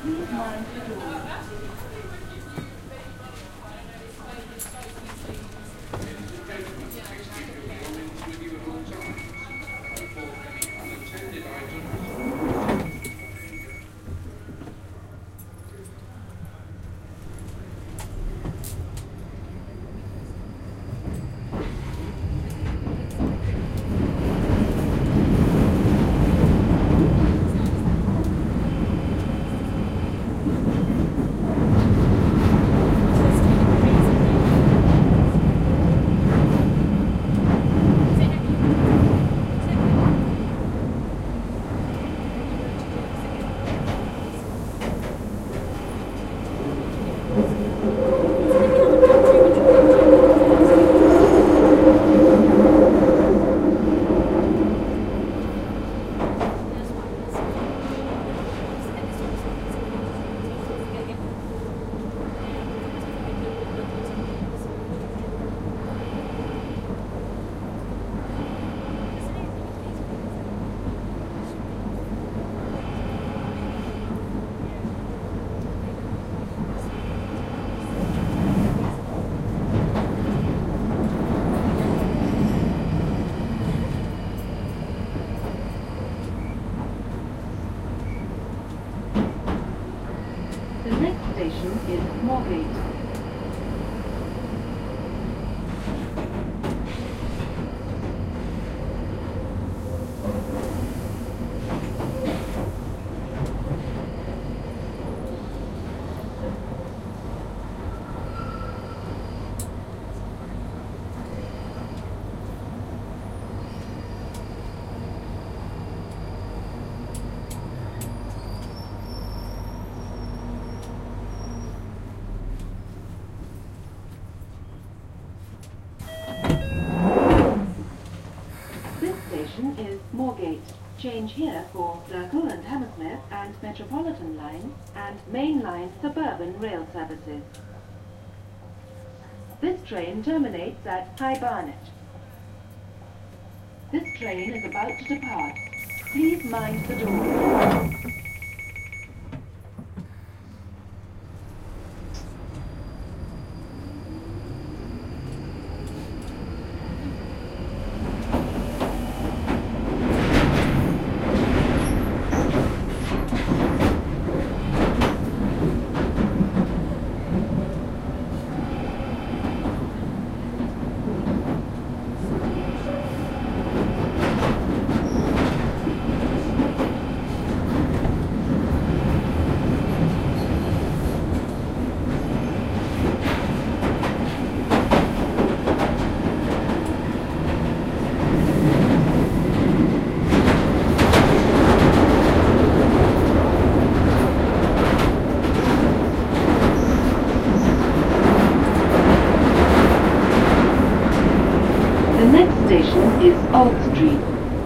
Please mind the door. Station is Moorgate. Is Moorgate. Change here for Circle and Hammersmith and Metropolitan lines and mainline suburban rail services. This train terminates at High Barnet. This train is about to depart. Please mind the door. Station is Old Street.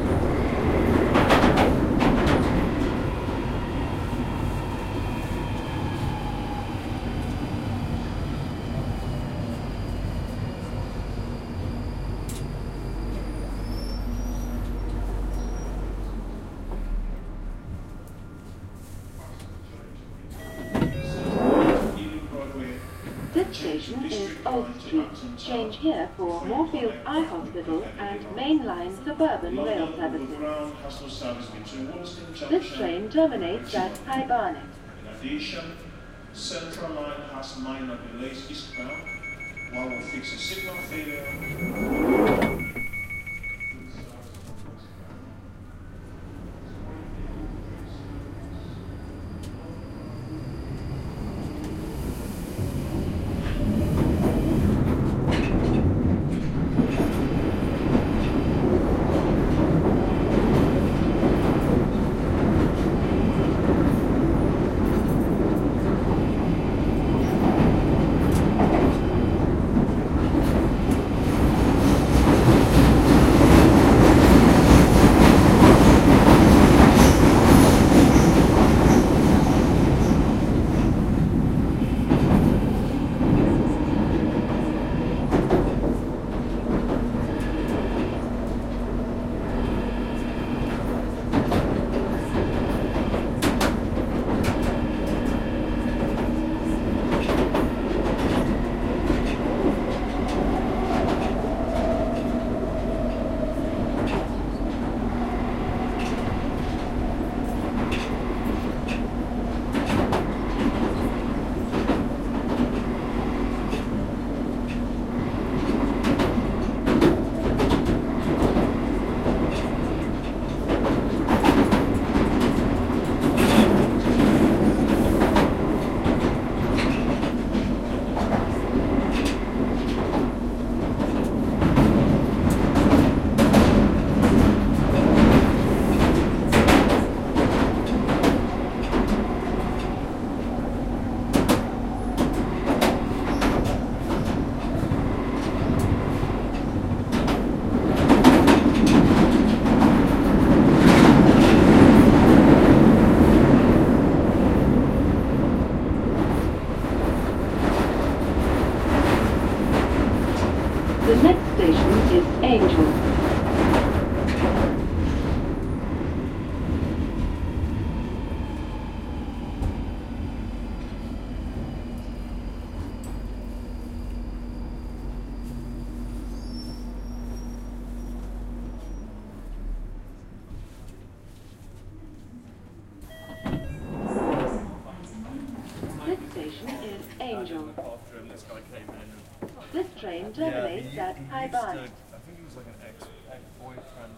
This station is Old Street. Change here for Moorfield Eye Hospital and mainline suburban rail services. This train terminates at High Barnet. In addition, Central Line has minor delays eastbound while we fix a signal failure. Angel. This train terminates at High Barnet. I think he was like an ex-boyfriend.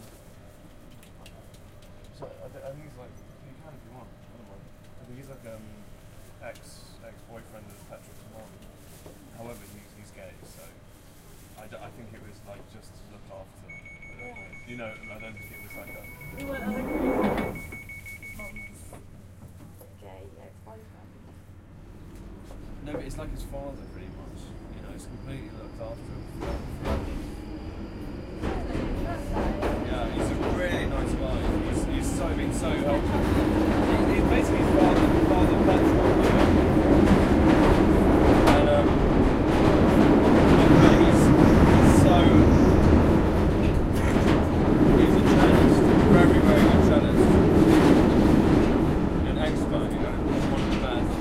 So I think he's like, you can if you want. I think he's like ex-boyfriend of Patrick's mom. However, he's gay, so I think it was like just to look after. You know, I don't think it was like a. You weren't other mom's gay ex-boyfriend. No, but it's like his father, pretty much. You know, it's completely looked after him. Yeah, he's a really nice guy. He's been so helpful. He's basically his father Patrick, you know. And he's so. He's a cellist, very, very good cellist. An expert, you know, one of the best.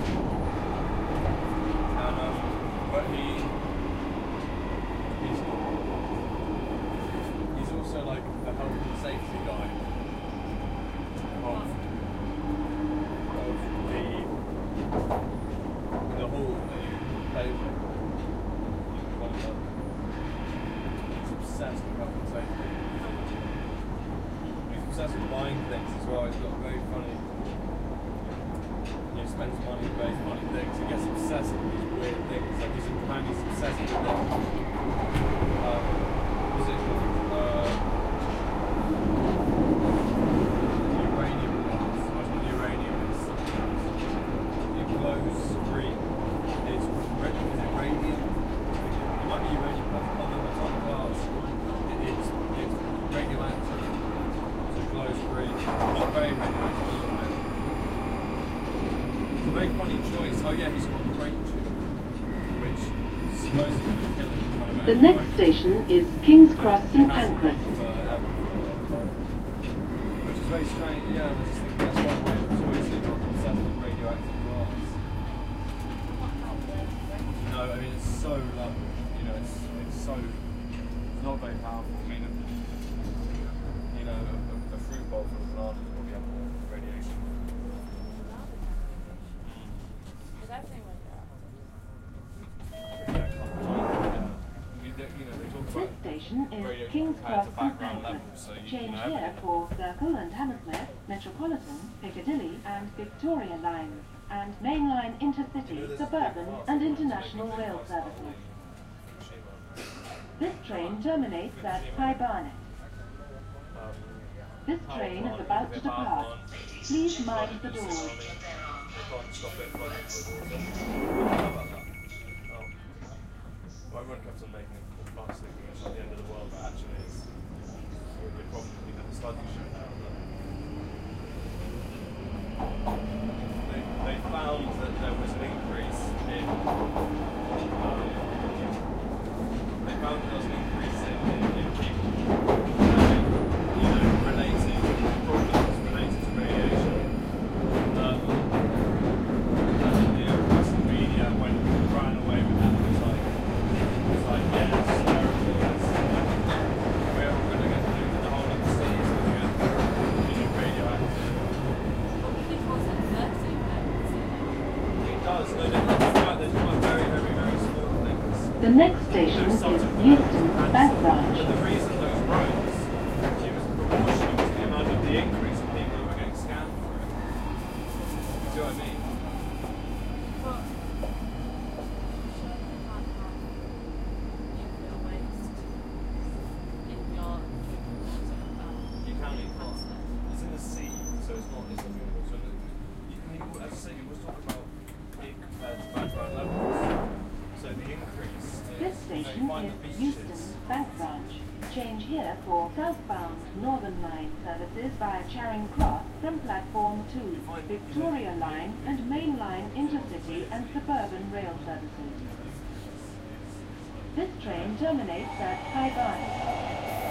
But he's also like the health and safety guy of the hall that you play with. He's obsessed with health and safety. He's obsessed with buying things as well. He's got very funny. He spends money, buys funny things. He gets obsessed with these weird things. Like he's obsessed with them. What's it called? Uranium ones. That's what uranium is. It glows green. Is it radium? It might be uranium, but it's on glass. It's radioactive. So it glows green. Not very radioactive. It's a very funny choice. Oh yeah, he's got a great tube, which supposedly will kill him. The next station is King's Cross St Pancras. Which is very strange. Yeah, I just think that's one way of choice. Not obsessed with radioactive glass. No, I mean it's so low. You know, it's not very powerful. I mean, you know, a fruit bowl from a banana will probably have more radiation. This station is King's Cross St Pancras. Change here for Circle and Hammersmith, Metropolitan, Piccadilly and Victoria lines, and mainline intercity, suburban and international rail services. This train terminates at High Barnet. This train is about to depart. Please mind the doors. Everyone kept on making it fast, thinking it's not the end of the world, but actually it's really a problem. We had the study show now that they found that there was an increase in people relating problems related to radiation. Media ran away with that. It's like, yeah, it's terrible. We're all going to get polluted. The whole of the city is going to get radioactive. It does. No, there's one very, very, very small things. The next station is Euston Bank Branch. But the reason those rose, it was proportional to the amount of the increase of people who were getting scammed for it. You see what I mean? It's in the sea, so it's not movable. So you can, as I say, you was talking about it compared to background levels. So the increase This station is Euston Bank Branch. Change here for southbound Northern Line services via Charing Cross from platform 2, Victoria Line and mainline intercity and suburban rail services. This train terminates at High Barnet.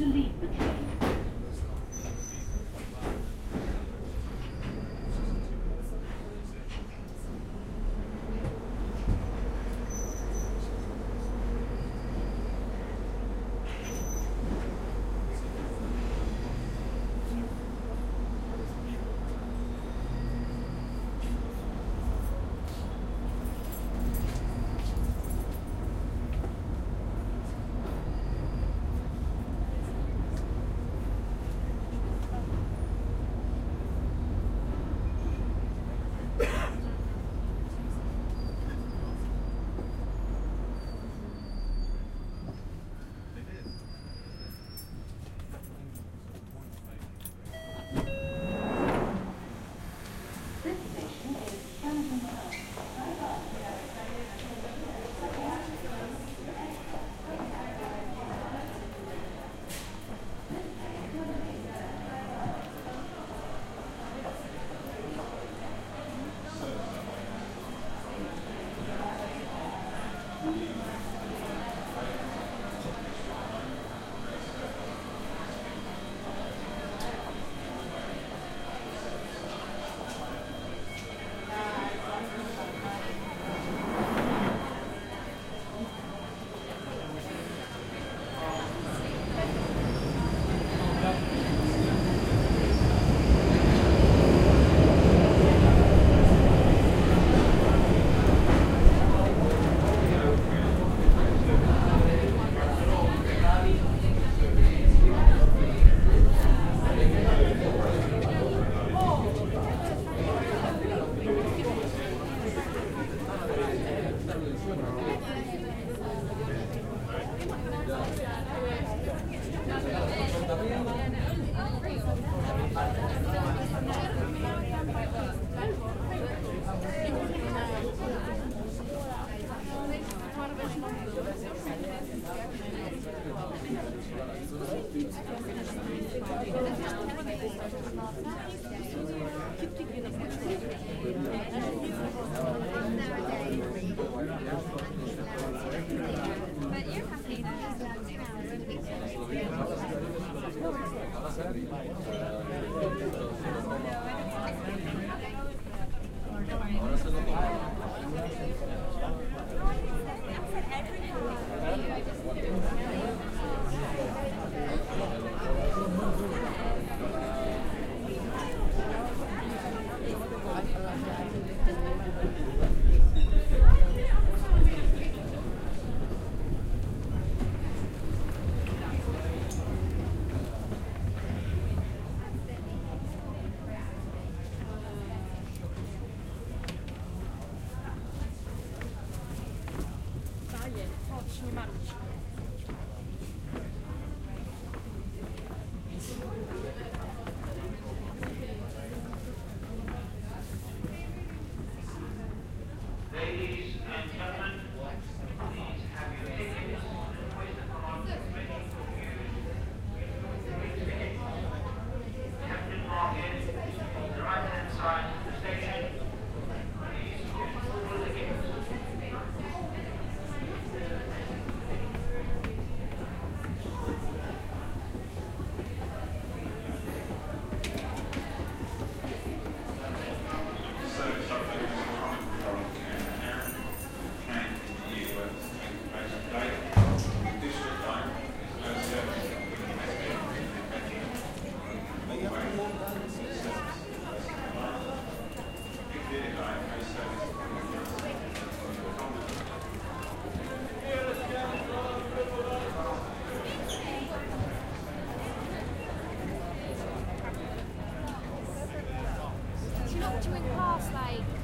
to leave the train. She knocked you in class, like.